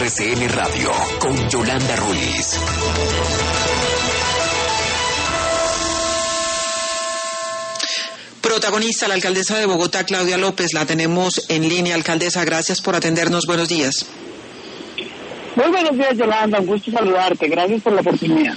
RCN Radio con Yolanda Ruiz. Protagonista, la alcaldesa de Bogotá, Claudia López, la tenemos en línea. Alcaldesa, gracias por atendernos. Buenos días. Muy buenos días, Yolanda. Un gusto saludarte. Gracias por la oportunidad.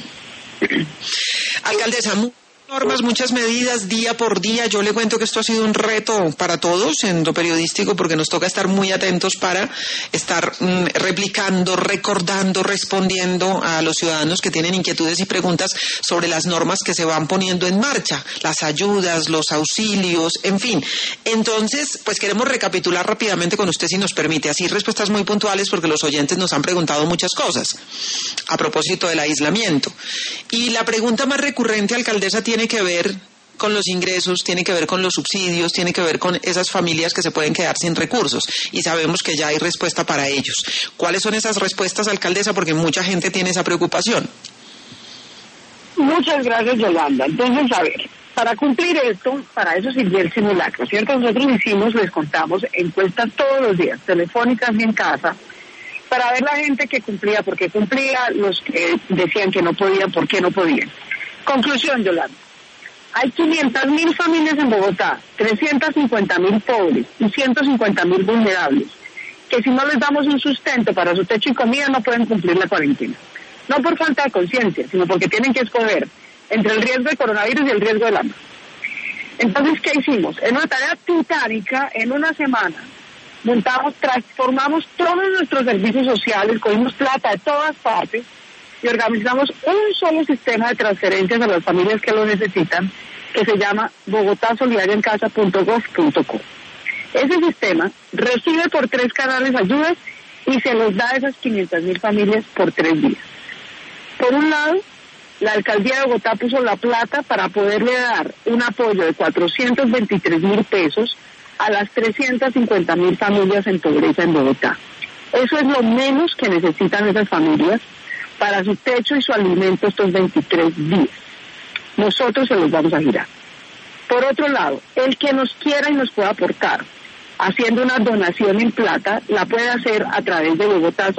Alcaldesa, normas, muchas medidas día por día. Yo le cuento que esto ha sido un reto para todos en lo periodístico porque nos toca estar muy atentos para estar replicando, recordando, respondiendo a los ciudadanos que tienen inquietudes y preguntas sobre las normas que se van poniendo en marcha, las ayudas, los auxilios, en fin. Entonces, pues queremos recapitular rápidamente con usted si nos permite, así respuestas muy puntuales porque los oyentes nos han preguntado muchas cosas a propósito del aislamiento. Y la pregunta más recurrente, alcaldesa, tiene que ver con los ingresos, tiene que ver con los subsidios, tiene que ver con esas familias que se pueden quedar sin recursos y sabemos que ya hay respuesta para ellos. ¿Cuáles son esas respuestas, alcaldesa? Porque mucha gente tiene esa preocupación. Muchas gracias, Yolanda. Entonces, a ver, para cumplir esto, para eso sirvió el simulacro, ¿cierto? Nosotros les contamos encuestas todos los días, telefónicas y en casa, para ver la gente que cumplía, por qué cumplía, los que decían que no podían, por qué no podían. Conclusión, Yolanda. Hay 500.000 familias en Bogotá, 350.000 pobres y 150.000 vulnerables, que si no les damos un sustento para su techo y comida no pueden cumplir la cuarentena. No por falta de conciencia, sino porque tienen que escoger entre el riesgo de coronavirus y el riesgo del hambre. Entonces, ¿qué hicimos? En una tarea titánica, en una semana, transformamos todos nuestros servicios sociales, cogimos plata de todas partes, y organizamos un solo sistema de transferencias a las familias que lo necesitan, que se llama bogotasolidariaencasa.gov.co. Ese sistema recibe por 3 canales ayudas y se los da a esas 500.000 familias por 3 días. Por un lado, la alcaldía de Bogotá puso la plata para poderle dar un apoyo de 423.000 pesos a las 350.000 familias en pobreza en Bogotá. Eso es lo menos que necesitan esas familias para su techo y su alimento estos 23 días. Nosotros se los vamos a girar. Por otro lado, el que nos quiera y nos pueda aportar, haciendo una donación en plata, la puede hacer a través de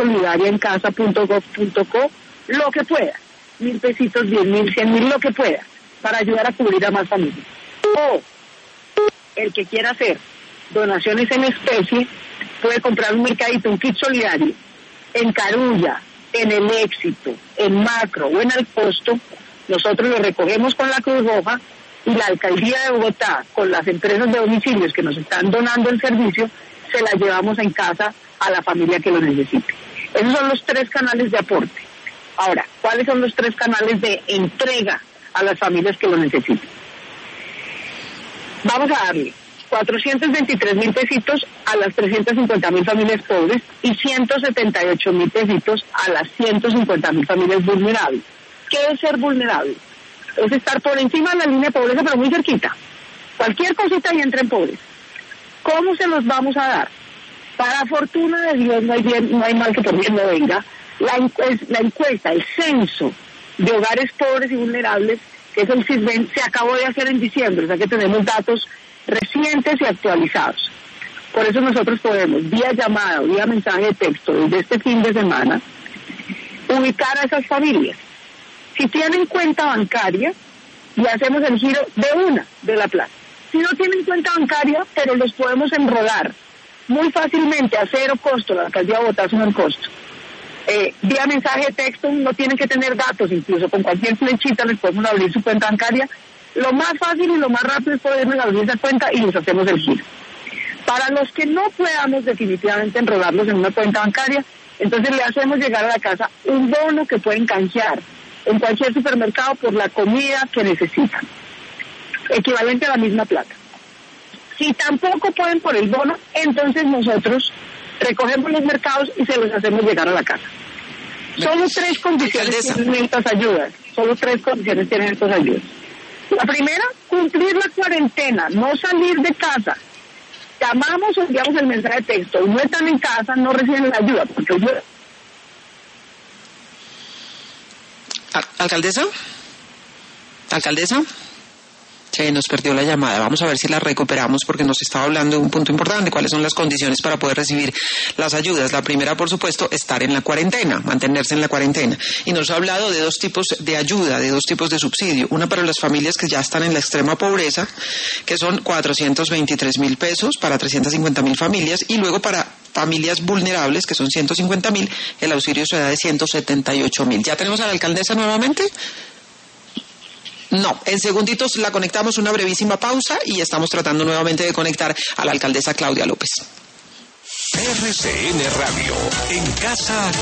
bogotasolidariaencasa.gov.co, lo que pueda, 1.000 pesitos, 10.000, 100.000, lo que pueda, para ayudar a cubrir a más familias. O el que quiera hacer donaciones en especie, puede comprar un mercadito, un kit solidario, en Carulla, en El Éxito, en Macro o en El Costo. Nosotros lo recogemos con la Cruz Roja y la alcaldía de Bogotá, con las empresas de domicilios que nos están donando el servicio, se la llevamos en casa a la familia que lo necesite. Esos son los 3 canales de aporte. Ahora, ¿cuáles son los 3 canales de entrega a las familias que lo necesiten? Vamos a darle 423.000 pesitos a las 350.000 familias pobres y 178.000 pesitos a las 150.000 familias vulnerables. ¿Qué es ser vulnerable? Es estar por encima de la línea de pobreza, pero muy cerquita. Cualquier cosita y entra en pobreza. ¿Cómo se los vamos a dar? Para fortuna de Dios, no hay mal que por bien no venga. La encuesta, el censo de hogares pobres y vulnerables, que es el CISBEN, se acabó de hacer en diciembre, o sea que tenemos datos recientes y actualizados. Por eso nosotros podemos, vía llamada o vía mensaje de texto, desde este fin de semana, ubicar a esas familias. Si tienen cuenta bancaria, y hacemos el giro de la plata. Si no tienen cuenta bancaria, pero los podemos enrolar muy fácilmente a 0 costo, la alcaldía de Bogotá es un costo. Vía mensaje de texto, no tienen que tener datos, incluso con cualquier flechita les podemos abrir su cuenta bancaria. Lo más fácil y lo más rápido es podernos abrir esa cuenta y les hacemos el giro. Para los que no podamos definitivamente enrolarlos en una cuenta bancaria, entonces le hacemos llegar a la casa un bono que pueden canjear en cualquier supermercado por la comida que necesitan, equivalente a la misma plata. Si tampoco pueden por el bono, entonces nosotros recogemos los mercados y se los hacemos llegar a la casa. Solo 3 condiciones tienen estas ayudas. La primera, cumplir la cuarentena, no salir de casa. Llamamos o enviamos el mensaje de texto y no están en casa, no reciben la ayuda. Porque ¿Alcaldesa? Se nos perdió la llamada. Vamos a ver si la recuperamos porque nos estaba hablando de un punto importante, cuáles son las condiciones para poder recibir las ayudas. La primera, por supuesto, estar en la cuarentena, mantenerse en la cuarentena. Y nos ha hablado de 2 tipos de ayuda, de 2 tipos de subsidio. Una para las familias que ya están en la extrema pobreza, que son 423.000 pesos para 350.000 familias, y luego para familias vulnerables, que son 150.000, el auxilio se da de 178.000. ¿Ya tenemos a la alcaldesa nuevamente? No, en segunditos la conectamos, una brevísima pausa y estamos tratando nuevamente de conectar a la alcaldesa Claudia López. RCN Radio, en casa